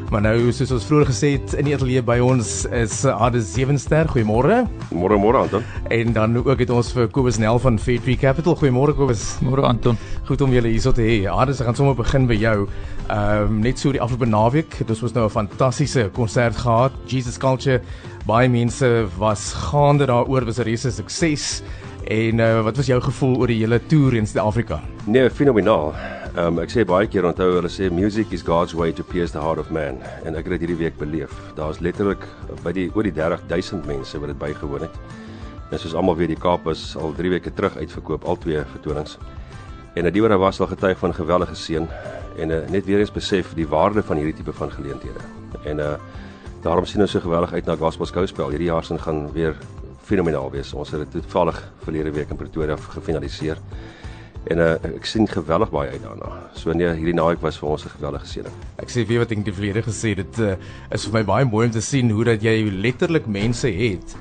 Maar nou, soos ons vroeër gesê het, in die atelier by ons is Hades Zevenster. Goeiemôre. Môre Anton. En dan ook het ons vir Kobus Nel van Fair Tree Capital. Goeiemôre Kobus. Môre Anton. Goed om julle hierso te hê. Hades, ek gaan sommer begin by jou. Net so die afgelope naweek, dit was nou 'n fantastiese konsert gehad. Jesus Culture, baie mense was gaande daaroor, was 'n reuse sukses. En wat was jou gevoel oor die hele toer in Suid-Afrika? Nee, fenomenaal. Ek sê baie keer, onthou hulle sê music is God's way to pierce the heart of man. En ek het dit hierdie week beleef. Daar's letterlik oor die 30,000 mense wat dit bygewoon het. En soos almal weet, die Kaap is al 3 weke terug uitverkoop, al 2 vertonings. En die wat daar was al getuig van geweldige seën en net weer eens besef die waarde van hierdie tipe van geleenthede. En daarom sien ons so geweldig uit na Gospel Skouspel. Hierdie jaar gaan weer fenomenaal wees. Ons het dit toevallig verlede week in Pretoria gefinaliseer. En ek sien geweldig baie uit daarna. So nee, hierdie naweek was vir ons 'n geweldige seëning. Ek sê weer wat ek die verlede gesê het, dit is vir my baie mooi om te sien hoe dat jy letterlik mense het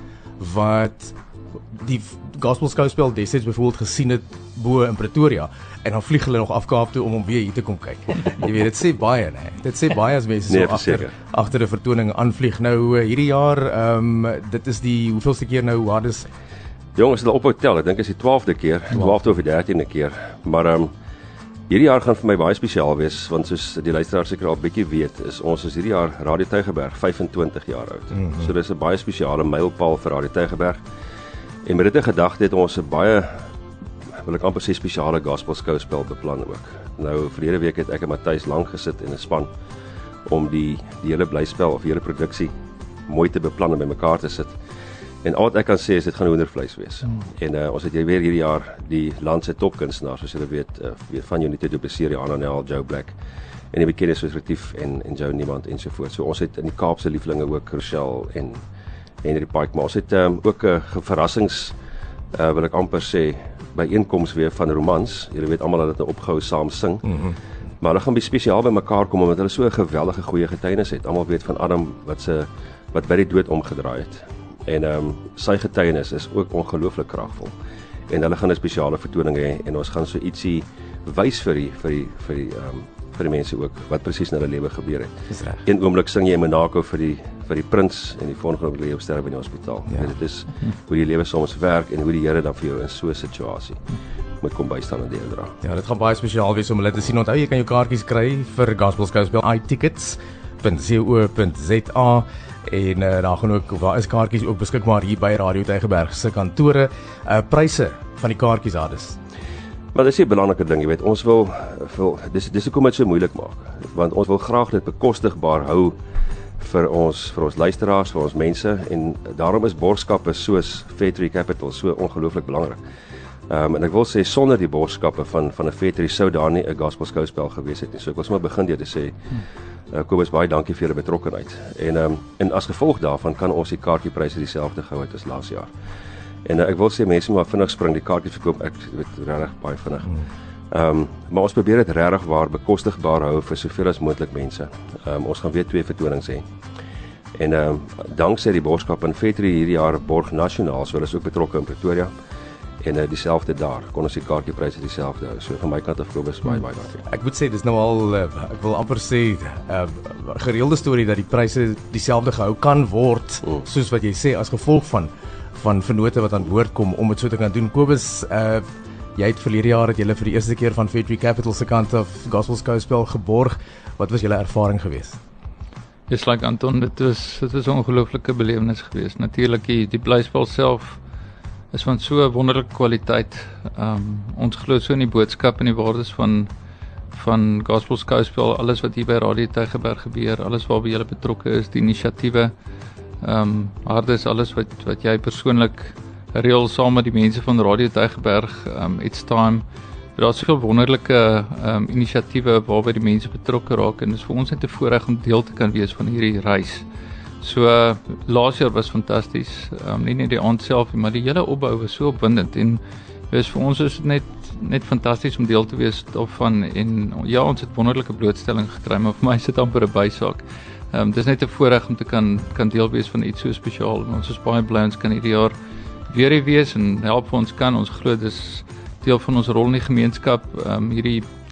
wat die Gospel Skouspel destyds byvoorbeeld gesien het bo in Pretoria en dan vlieg hulle nog af Kaap toe om weer hier te kom kyk. Jy weet, dit sê baie, né? Dit sê baie as mense nee, so agter 'n vertoning aanvlieg. Nou hierdie jaar, dit is die hoeveelste keer nou Hades? Jongens, hulle ophou tel. Ek dink is die 12de keer, 12de of die 13de keer. Maar hierdie jaar gaan vir my baie spesiaal wees, want soos die luisteraar seker al bietjie weet, is hierdie jaar Radio Tygerberg 25 jaar oud. So dis 'n baie spesiale mylpaal vir Radio Tygerberg. En met dit in gedagte het ons 'n baie, wil ek amper sê, spesiale gospel skouspel beplan ook. Nou verlede week het ek en Matthys lank gesit in 'n span om die hele blyspel of die hele produksie mooi te beplan en bymekaar te sit. En al wat ek kan sê is dit gaan hoendervleis wees. En ons het weer hierdie jaar die land se topkunstenaars, soos julle weet, van Unity Du Plessis, Rihanna Nel, Joe Black en die bekendes soos Retief en Joe Niemand ensovoorts. So ons het in die Kaapse lieflinge ook Rochelle en Henry Pike, maar ons het ook 'n verrassings, wil ek amper sê, byeenkoms weer van romans. Julle weet almal dat dit opgehou saam sing. Maar hulle gaan baie spesiaal by mekaar kom omdat hulle so 'n geweldige goeie getuienis het. Almal weet van Adam wat by die dood omgedraai het. En sy getuienis is ook ongelooflik kragvol. En hulle gaan 'n spesiale vertoning hê en ons gaan so ietsie wys vir die mense ook wat presies in hulle lewe gebeur het. Een oomblik sing jy in Monaco vir die prins en die volgende oomblik lê jy op sterwe in die hospitaal. Ja. Dit is hoe die lewe soms werk en hoe die Here dan vir jou in so 'n situasie moet kom bystaan en deurdra. Ja, dit gaan baie spesiaal wees om hulle te sien. Onthou, jy kan jou kaartjies kry vir Gospel Skouspel iTickets.co.za. En daar gaan ook, daar is kaartjies ook beskikbaar hier by Radio Tygerberg se kantore. Pryse van die kaartjies, Hades. Maar dis 'n belangrike ding, jy weet, ons wil dis hoekom dit so moeilik maak, want ons wil graag dit bekostigbaar hou vir ons luisteraars, vir ons mense, en daarom is borgskappe soos Fair Tree Capital so ongelooflik belangrik. En ek wil sê, sonder die borgskappe van 'n Fair Tree sou daar nie 'n gospel skouspel gewees het nie. So ek wil sommer begin deur te sê, Kobus, baie dankie vir julle betrokkenheid. En as gevolg daarvan kan ons die kaartjiepryse dieselfde gehou het as laas jaar. En ek wil sê mense maar vinnig spring, die kaartjies verkoop, ek weet regtig baie vinnig. Maar ons probeer dit regtig waar bekostigbaar hou vir soveel as moontlik mense. Ons gaan weer 2 vertonings hê. En danksy die borgskap in Fair Tree hierdie jaar borg nasionaal, so hulle is ook betrokke in Pretoria. En dieselfde daar, kon ons die kaartjiepryse dieselfde hou. So van my kant af, Kobus, baie dankie. Ek moet sê, dis nou al, ek wil amper sê, gereelde storie dat die pryse dieselfde gehou kan word, soos wat jy sê, as gevolg van vennote wat aan boord kom om dit so te kan doen. Kobus, jy het verlede jaar het julle vir die eerste keer van Fair Tree Capital se kant af Gospel Skouspel geborg. Wat was julle ervaring geweest? Dis like Anton, dit was 'n ongelooflike belewenis geweest. Natuurlik die blyspel self is van so wonderlike kwaliteit. Ons glo so in die boodskap en die waardes van Gospel Skouspel, alles wat hier by Radio Tygerberg gebeur, alles waarby jy betrokke is, die inisiatiewe, Hades, alles wat jy persoonlik reël saam met die mense van Radio Tygerberg, It's Time. Daar is soveel wonderlike inisiatiewe waarby die mense betrokke raak en dit is vir ons net 'n voorreg om deel te kan wees van hierdie reis. So laas jaar was fantasties, nie net die aand self, maar die hele opbou was so opwindend en vir ons is dit net fantasties om deel te wees daarvan en ja, ons het wonderlike blootstelling gekry, maar vir my is dit amper 'n bysaak. Dit is net 'n voorreg om te kan deel wees van iets so spesiaal en ons is baie bly ons kan hierdie jaar weer hier wees en help vir ons kan, ons glo dis deel van ons rol in die gemeenskap, hierdie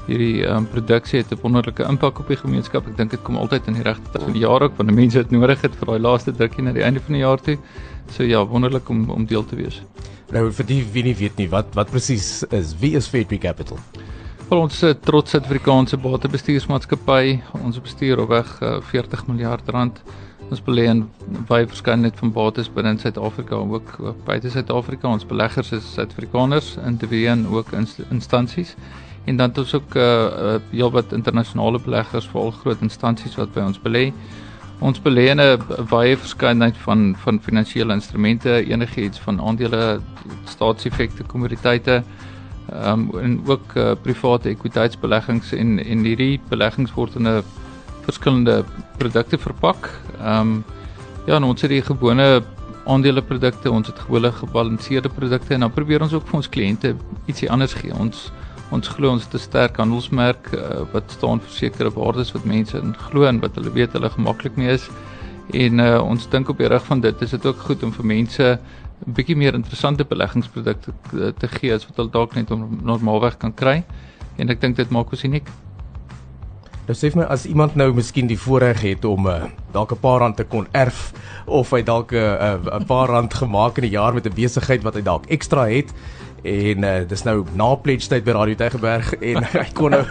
hierdie produksie het 'n wonderlike impak op die gemeenskap. Ek dink dit kom altyd in die regte tyd van die jaar ook, want die mense het nodig het vir daai laaste drukkie na die einde van die jaar toe. So ja, wonderlik om deel te wees. Nou vir die wie nie weet nie, wat presies is, wie is Fair Tree Capital? Wel, ons trots Suid-Afrikaanse batebestuursmaatskappy, ons bestuur opweg R40 miljard. Ons belê in baie verskeidenheid van bates binne Suid-Afrika, ook buite Suid-Afrika. Ons beleggers is Suid-Afrikaners, individue en ook instansies. En dan het ons ook heelwat internasionale beleggers, veral groot instansies wat by ons belê. Ons belê in 'n baie verskeidenheid van finansiële instrumente, enigiets van aandele, staatseffekte, kommoditeite, en ook private ekwiteitsbeleggings en hierdie beleggings word in 'n verskillende produkte verpak. Ja, en ons het die gewone aandeleprodukte, ons het gewone gebalanseerde produkte en dan probeer ons ook vir ons kliënte ietsie anders gee. Ons glo ons het 'n sterk handelsmerk wat staan vir sekere waardes wat mense in glo en wat hulle weet hulle gemaklik mee is. En ons dink op die rig van dit is dit ook goed om vir mense 'n bietjie meer interessante beleggingsprodukte te gee as wat hulle dalk net normaalweg kan kry. En ek dink dit maak ons uniek. Nou sê vir my, as iemand nou miskien die voorreg het om dalk 'n paar rand te kon erf, of hy dalk 'n paar rand gemaak in 'n jaar met 'n besigheid wat hy dalk ekstra het, en dis nou na pledge tyd by Radio Tygerberg en hy kon nou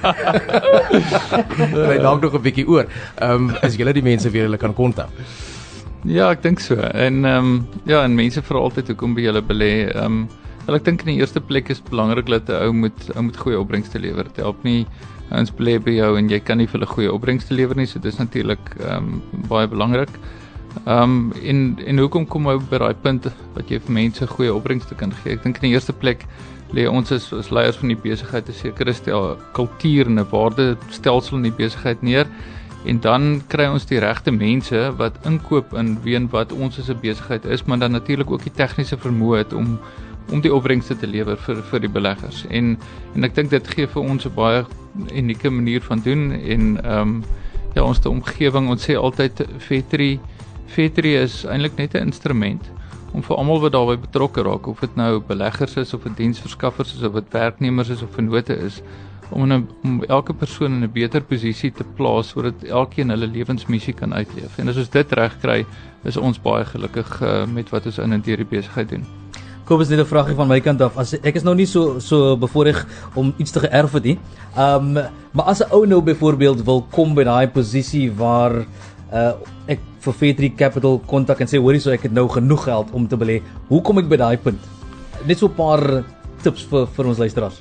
hy dalk nog 'n bietjie oor. Is julle die mense wie hulle kan kontak? Ja, ek dink so. En ja, en mense vra altyd hoekom by julle belê. Wel, ek dink in die eerste plek is belangrik dat 'n ou moet goeie opbrengste lewer. Dit help nie ons belê by jou en jy kan nie vir hulle goeie opbrengste lewer nie, so dis natuurlik baie belangrik. En hoekom kom jy by daai punt wat jy vir mense goeie opbrengste kan gee? Ek dink in die eerste plek lê ons as leiers van die besigheid 'n sekere kultuur en 'n waardestelsel in die besigheid neer. En dan kry ons die regte mense wat inkoop in weet wat ons as 'n besigheid is, maar dan natuurlik ook die tegniese vermoë het om die opbrengste te lewer vir die beleggers. En ek dink dit gee vir ons 'n baie unieke manier van doen en ja, ons omgewing, ons sê altyd Fair Tree is eintlik net 'n instrument om vir almal wat daarbey betrokke raak, of dit nou beleggers is of dit diensverskaffers is of dit werknemers is of vennote is, om elke persoon in 'n beter posisie te plaas sodat elkeen hulle lewensmissie kan uitleef. En as ons dit reg kry, is ons baie gelukkig met wat ons in en deur die besigheid doen. Kobus, net 'n vraagie van my kant af. Ek is nou nie so bevoorreg om iets te geërf het nie. Maar as 'n ou nou byvoorbeeld wil kom by daai posisie waar ek vir Fair Tree Capital kontak en sê hoorie, so ek het nou genoeg geld om te belê. Hoe kom ek by daai punt? Net so 'n paar tips vir ons luisteraars.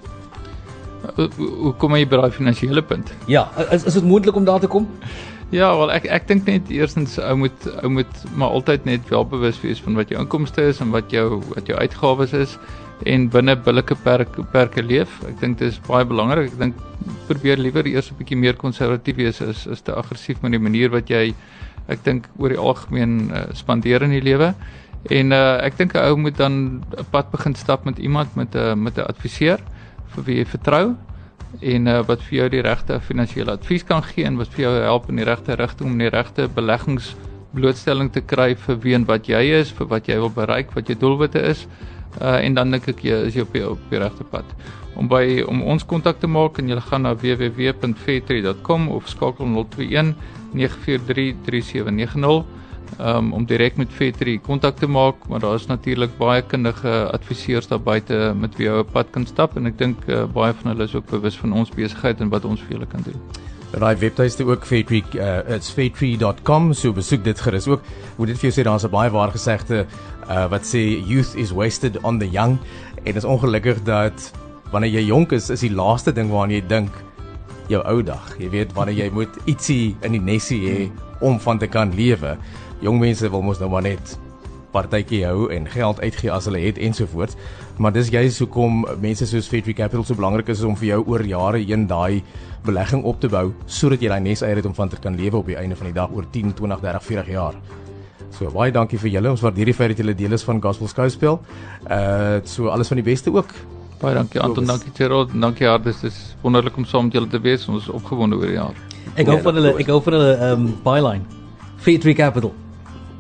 Hoe kom jy by daai finansiële punt? Ja, is dit moontlik om daar te kom? Ja, wel ek dink net eerstens ou moet maar altyd net welbewus wees van wat jou inkomste is en wat jou uitgawes is en binne billike perke leef. Ek dink dit is baie belangrik. Ek dink probeer liewer eers 'n bietjie meer konservatief wees as te aggressief met die manier wat jy, ek dink oor die algemeen spandeer in die lewe. En ek dink 'n ou moet dan 'n pad begin stap met iemand met 'n adviseur vir wie jy vertrou en wat vir jou die regte finansiële advies kan gee en wat vir jou help in die regte rigting om die regte beleggingsblootstelling te kry vir wie en wat jy is, vir wat jy wil bereik, wat jou doelwitte is. En dan dink ek is jy op die regte pad. Om ons kontak te maak, en jy gaan na www.fairtree.com of skakel 021 943 3790 om direk met Fair Tree kontak te maak, maar daar is natuurlik baie kundige adviseurs daar buite met wie jy op pad kan stap en ek dink baie van hulle is ook bewus van ons besigheid en wat ons vir julle kan doen. Daai webtuiste ook Fairtree, it's fairtree.com, so besoek dit gerus ook. Moet dit vir jou sê, daar's 'n baie waar gesegde wat sê youth is wasted on the young, en dit is ongelukkig dat wanneer jy jonk is die laaste ding waaraan jy dink jou ou dag. Jy weet, wanneer jy moet ietsie in die nesie hê om van te kan lewe. Jong mense wil mos nou maar net partytjie hou en geld uitgee as hulle het ensovoorts. Maar dis juist hoekom mense soos Fair Tree Capital so belangrik is om vir jou oor jare heen daai belegging op te bou sodat jy daai nes eier het om van te kan lewe op die einde van die dag oor 10, 20, 30, 40 jaar. So baie dankie vir julle. Ons waardeer die feit dat julle deel is van Gospel Skouspel. So alles van die beste ook. Baie dankie Anton, dankie Gerald, dankie Hardus. Dit is wonderlik om saam met julle te wees. Ons is opgewonde oor die jaar. Ek hou van hulle byline. Fair Tree Capital.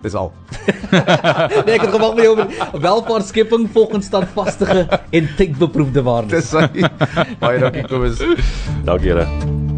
Dis al. Nee, ek het gemaak met jou welvaartskepping volgens standvastige en tydbeproefde waardes. Dis hy. Baie dankie Kobus. Dankie julle.